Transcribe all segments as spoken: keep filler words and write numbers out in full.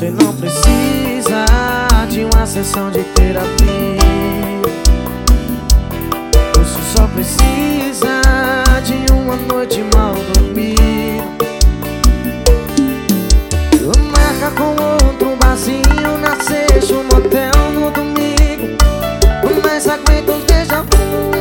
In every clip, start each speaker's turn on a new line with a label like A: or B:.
A: Você não precisa de uma sessão de terapia. Você só precisa de uma noite mal dormida. Marca com outro barzinho na sexta, um motel no domingo. Mas aguenta os déjà vu.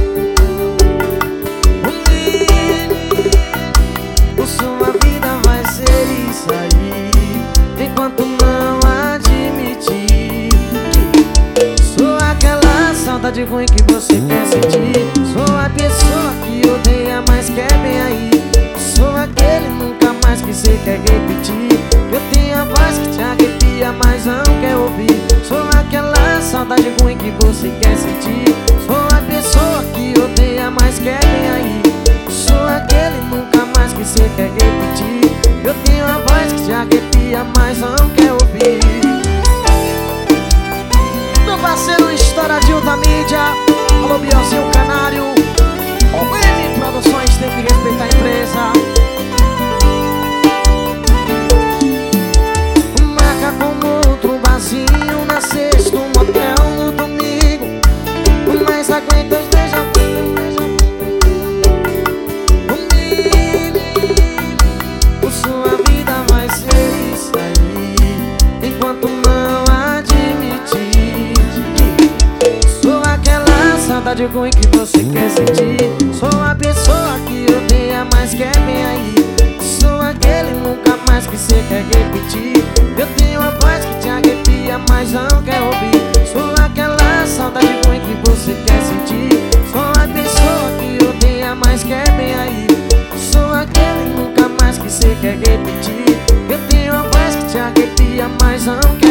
A: Sua vida vai ser isso aí, enquanto não admitir. Sou aquela saudade ruim que você quer sentir. Sou a pessoa que odeia, mas quer bem aí. Sou aquele nunca mais que você quer repetir. Eu tenho a voz que te arrepia, mas não quer ouvir. Sou aquela saudade ruim que você quer sentir. Sou a pessoa que odeia, mas quer bem aí. Sou aquele nunca mais que você quer repetir. Eu tenho a voz que te arrepia, mas não quer ouvir. Meu parceiro Estouradinho da mídia, alô Bielzinho Canário, O M Produções, tem que respeitar a empresa. Marca com outro barzinho na sexta, um motel no domingo. Mas aguenta os déjà vu. Sua vida vai ser isso aí, enquanto não admitir. Sou aquela saudade ruim que você quer sentir. Sou a pessoa que odeia, mas quer bem aí. Sou aquele nunca mais que você quer repetir. Eu tenho a voz que te arrepia, mas não quer ouvir. Sou aquela saudade ruim que você quer sentir. Sou a pessoa que odeia, mas quer bem aí. Sou aquele nunca mais que você quer repetir. Eu tenho a voz que te arrepia, mas não quer